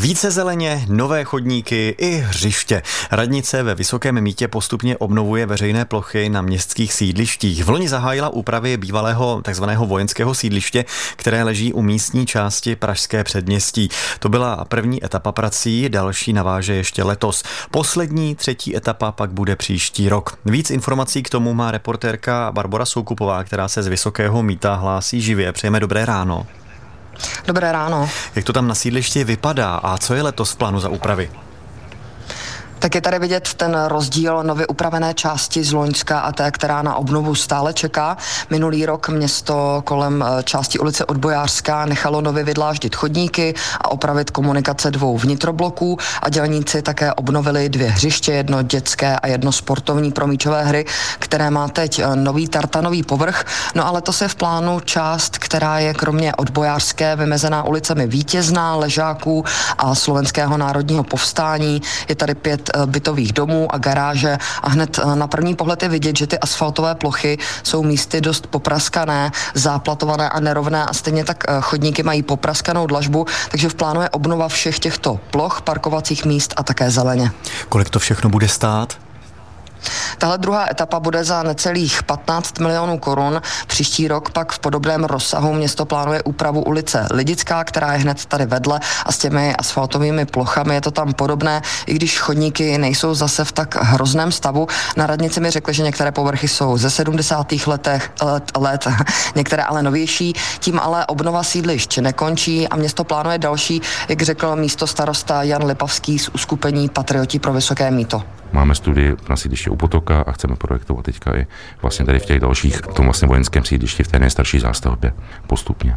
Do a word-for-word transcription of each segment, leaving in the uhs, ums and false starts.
Více zeleně, nové chodníky i hřiště. Radnice ve Vysokém Mýtě postupně obnovuje veřejné plochy na městských sídlištích. Vloni zahájila úpravy bývalého takzvaného vojenského sídliště, které leží u místní části Pražské předměstí. To byla první etapa prací, další naváže ještě letos. Poslední, třetí etapa pak bude příští rok. Víc informací k tomu má reportérka Barbora Soukupová, která se z Vysokého Mýta hlásí živě. Přejeme dobré ráno. Dobré ráno. Jak to tam na sídlišti vypadá a co je letos v plánu za úpravy? Tak je tady vidět ten rozdíl nově upravené části z Loňska a té, která na obnovu stále čeká. Minulý rok město kolem části ulice Odbojářská nechalo nově vydláždit chodníky a opravit komunikace dvou vnitrobloků a dělníci také obnovili dvě hřiště, jedno dětské a jedno sportovní pro míčové hry, které má teď nový tartanový povrch. No ale to je v plánu část, která je kromě Odbojářské vymezená ulicemi Vítězná, Ležáků a Slovenského národního povstání. Je tady pět bytových domů a garáže a hned na první pohled je vidět, že ty asfaltové plochy jsou místy dost popraskané, záplatované a nerovné a stejně tak chodníky mají popraskanou dlažbu, takže v plánu je obnova všech těchto ploch, parkovacích míst a také zeleně. Kolik to všechno bude stát? Tahle druhá etapa bude za necelých patnáct milionů korun. Příští rok pak v podobném rozsahu město plánuje úpravu ulice Lidická, která je hned tady vedle a s těmi asfaltovými plochami je to tam podobné, i když chodníky nejsou zase v tak hrozném stavu. Na radnici mi řekli, že některé povrchy jsou ze sedmdesátých letech, let, let, některé ale novější. Tím ale obnova sídlišť nekončí a město plánuje další, jak řekl místostarosta Jan Lipavský z uskupení Patrioti pro Vysoké Mýto. Máme studii na sídliště u Potoka a chceme projektovat teďka i vlastně tady v těch dalších, v tom vlastně vojenském sídlišti, v té nejstarší zástavbě postupně.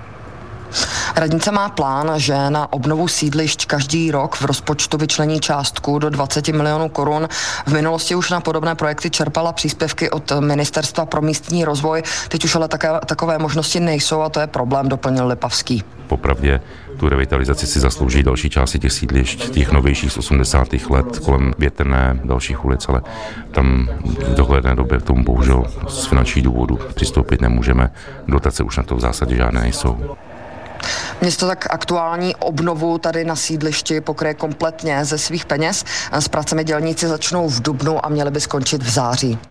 Radnice má plán, že na obnovu sídlišť každý rok v rozpočtu vyčlení částku do dvacet milionů korun. V minulosti už na podobné projekty čerpala příspěvky od Ministerstva pro místní rozvoj. Teď už ale také, takové možnosti nejsou a to je problém, doplnil Lipavský. Popravdě tu revitalizaci si zaslouží další části těch sídlišť, těch novějších z osmdesátých let, kolem Větrné, dalších ulic, ale tam v dohledné době k tomu bohužel z finančních důvodů přistoupit nemůžeme. Dotace už na to v zásadě žádné nejsou. Město tak aktuální obnovu tady na sídlišti pokryje kompletně ze svých peněz. S pracemi dělníci začnou v dubnu a měly by skončit v září.